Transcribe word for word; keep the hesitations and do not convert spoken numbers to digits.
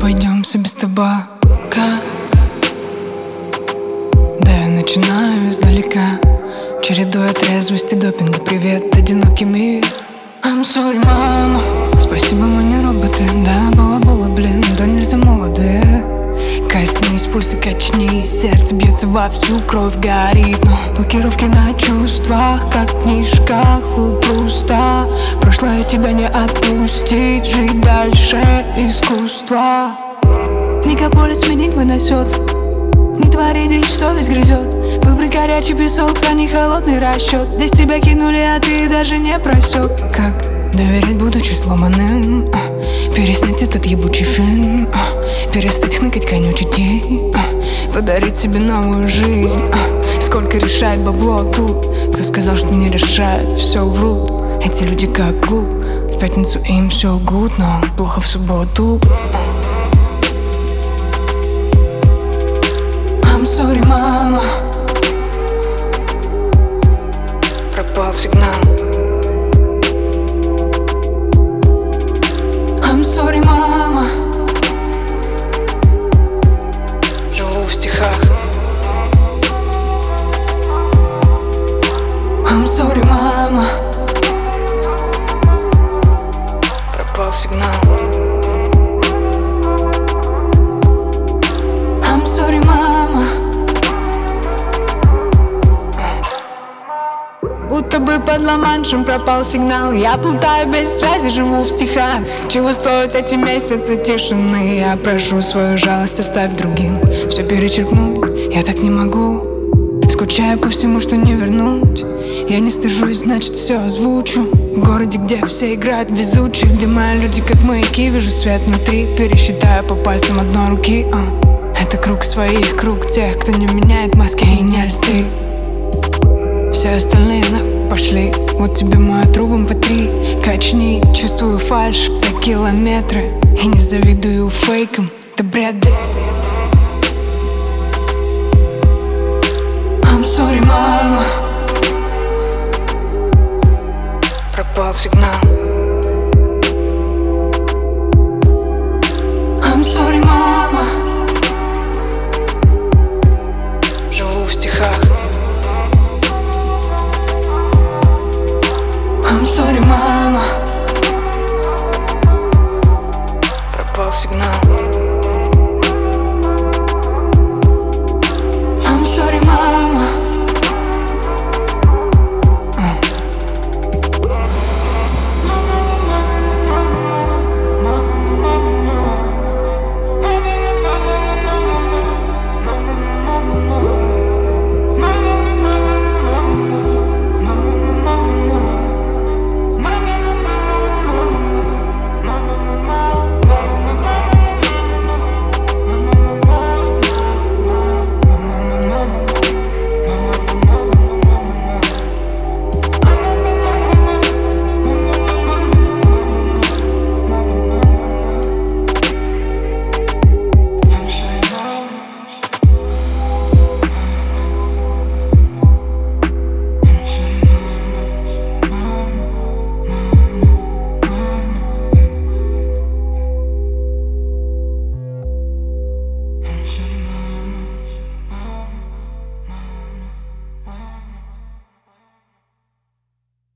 обойдемся без табака. Да, я начинаю издалека, чередуя трезвость и допинг. Привет, одинокий мир. I'm sorry, мама. Спасибо, мы не роботы. Да, было-было, блин, да нельзя молодые. Коснись, пульса качнись, сердце бьется вовсю, кровь горит. Но блокировки на чувствах, как в книжках у Пруста. Прошлое тебя не отпустить, жить дальше искусство. Мегаполис сменить бы на серф, не твори дичь, совесть грызет. Выбрать горячий песок, а не холодный расчет. Здесь тебя кинули, а ты даже не просек. Как доверять, будучи сломанным? Переснять этот ебучий фильм, перестать хныкать конючий день, подарить себе новую жизнь. Сколько решает бабло тут? Кто сказал, что не решает? Все врут, эти люди как клуб. В пятницу им все гуд, но плохо в субботу. I'm sorry, мама. Пропал сигнал. I'm sorry, мама. Живу в стихах. I'm sorry, мама. Пропал сигнал. I'm sorry, мама. Будто бы под Ла-Маншем пропал сигнал. Я плутаю без связи, живу в стихах. Чего стоят эти месяцы тишины? Я прошу свою жалость, оставь другим. Все перечеркнуть, я так не могу. Скучаю по всему, что не вернуть. Я не стыжусь, значит все озвучу. В городе, где все играют везучих, где мои люди как маяки. Вижу свет внутри, пересчитаю по пальцам одной руки. а. Это круг своих, круг тех, кто не меняет маски и не льсты. Все остальные на пошли. Вот тебе моя труба по три. Качни, чувствую фальшь за километры. И не завидую фейкам, это бред. I'm sorry, мама. Пропал сигнал.